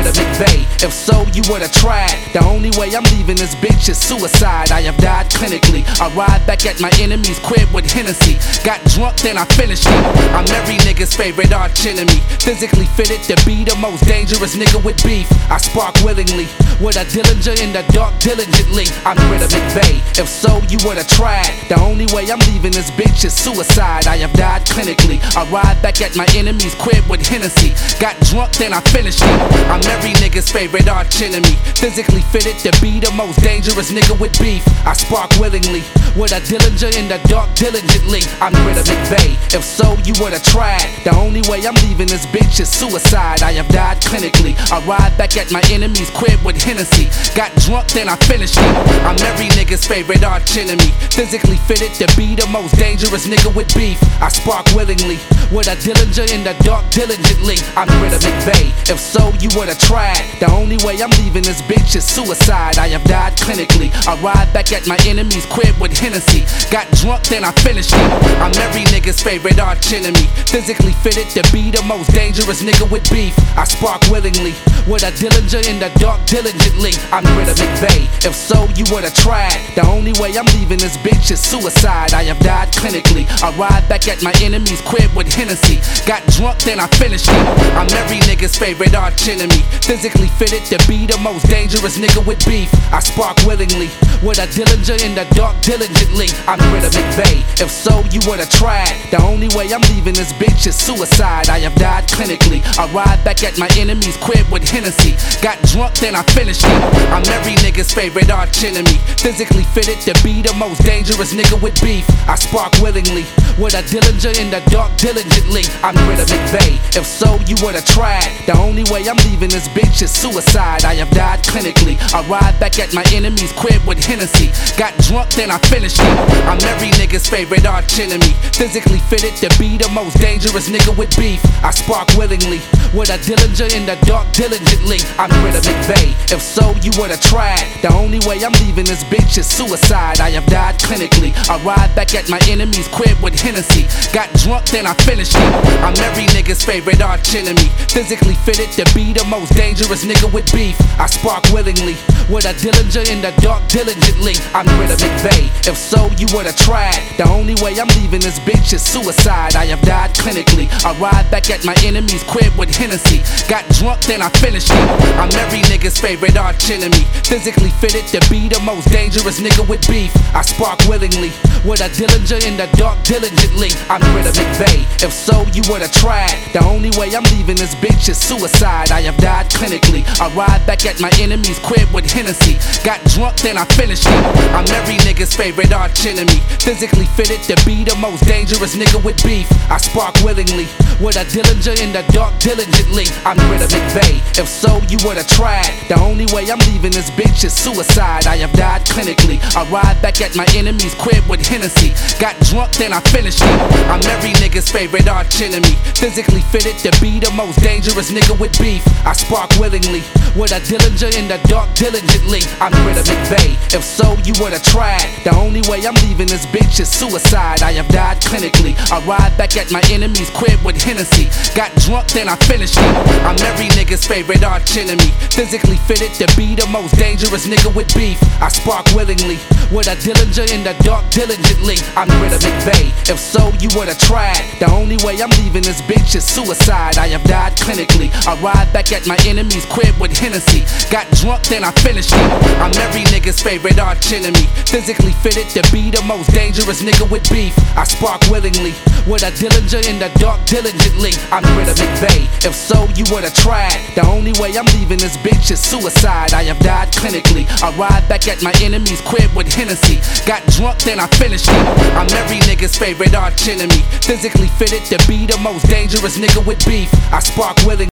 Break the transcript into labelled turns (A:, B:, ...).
A: rid of McVeigh. If so, you would've tried. The only way I'm leaving this bitch is suicide. I have died clinically. I ride back at my enemy's crib with Hennessy. Got drunk, then I finished it. I'm every nigga's favorite arch enemy. Physically fitted to be the most dangerous nigga with beef. I spark willingly with a Dillinger in the dark diligently. I'm rid of McVeigh. If so, you would've tried. The only way I'm leaving this bitch is suicide. I have died clinically. I ride back at my enemy's crib with Hennessy. Got drunk, then I finished it. I'm every nigga's favorite arch enemy. Physically fitted to be the most dangerous nigga with beef. I spark willingly with a Dillinger in the dark diligently. I'm rid of McVeigh. If so, you would've tried. The only way I'm leaving this bitch is suicide. I have died clinically. I ride back at my enemy's crib with Hennessy. Got drunk, then I finished it. I'm every nigga's favorite arch enemy. Physically fitted to be the most dangerous nigga with beef. I spark willingly with a Dillinger in the dark diligently. I'm rid of McVeigh. If so, you would've tried. The only way I'm leaving this bitch is suicide. I have died clinically. I ride back at my enemy's crib with Hennessy. Got drunk, then I finished it. I'm every nigga's favorite arch enemy. Physically fitted to be the most dangerous nigga with beef. I spark willingly with a Dillinger in the dark diligently. I'm rid of McVeigh. If so, you would've tried. The only way I'm leaving this bitch is suicide. I have died clinically. I ride back at my enemy's crib with Hennessy. Got drunk, then I finished it. I'm every nigga's favorite arch enemy. Physically fitted to be the most dangerous nigga with beef. I spark willingly with a Dillinger in the dark diligently. I'm rid of McVeigh. If so, you would've tried. The only way I'm leaving this bitch is suicide. I have died clinically. I ride back at my enemy's crib with Hennessy. Got drunk, then I finished it. I'm every nigga's favorite arch enemy. Physically fitted to be the most dangerous nigga with beef. I spark willingly with a Dillinger in the dark diligently. I'm rid of McVeigh. If so, you would've tried. The only way I'm leaving this bitch is suicide. I have died clinically. I ride back at my enemy's crib with Hennessy. Got drunk, then I finished it. I'm every nigga's favorite arch enemy. Physically fitted to be the most dangerous nigga with beef. I spark willingly with a Dillinger in the dark diligently. I'm rid of McVeigh. If so, you would've tried. The only way I'm leaving this bitch is suicide. I have died clinically. I ride back at my enemy's crib with Hennessy. Got drunk, then I finished it. I'm every nigga's favorite arch enemy. Physically fitted to be the most dangerous nigga with beef. I spark willingly with a Dillinger in the dark diligently. I'm rid of McVeigh. If so, you would've tried. The only way I'm leaving this bitch is suicide. I have died clinically. I ride back at my enemy's crib with Hennessy. Got drunk, then I finished it. I'm every nigga's favorite arch enemy. Physically fitted to be the most dangerous nigga with beef. I spark willingly with a Dillinger in the dark diligently. I'm rid of McVeigh. If so, you would've tried. The only way I'm leaving this bitch is suicide. I have died clinically. I ride back at my enemy's crib with Hennessy. Got drunk, then I finished it. I'm every nigga's favorite arch enemy. Physically fitted to be the most dangerous nigga with beef. I spark willingly with a Dillinger in the dark diligently. I'm rid of McVeigh. If so, you would've tried. The only way I'm leaving this bitch is suicide. I have died clinically. I ride back at my enemy's crib with Hennessy. Got drunk, then I finished it. I'm every nigga's favorite arch enemy. Physically fitted to be the most dangerous nigga with beef. I spark willingly with a Dillinger in the dark diligently. I'm rid of McVeigh. If so, you would've tried. The only way I'm leaving this bitch is suicide. I have died clinically. I ride back at my enemy's crib with Hennessy. Got drunk, then I finished it. I'm every nigga's favorite arch enemy. Physically fitted to be the most dangerous nigga with beef. I spark willingly with a Dillinger in the dark diligently. I'm rid of McVeigh. If so, you would've tried. The only way I'm leaving this bitch is suicide. I have died clinically. I ride back at my enemy's crib with Hennessy. Got drunk, then I finished it. I'm every nigga's favorite arch enemy. Physically fitted to be the most dangerous nigga with beef. I spark willingly with a Dillinger in the dark diligently. I'm rid of McVeigh. If so, you would've tried. The only way I'm leaving this bitch is suicide. I have died clinically. I ride back at my enemy's crib with Hennessy. Got drunk, then I finished it. I'm every nigga's favorite arch enemy. Physically fitted to be the most dangerous nigga with beef. I spark willingly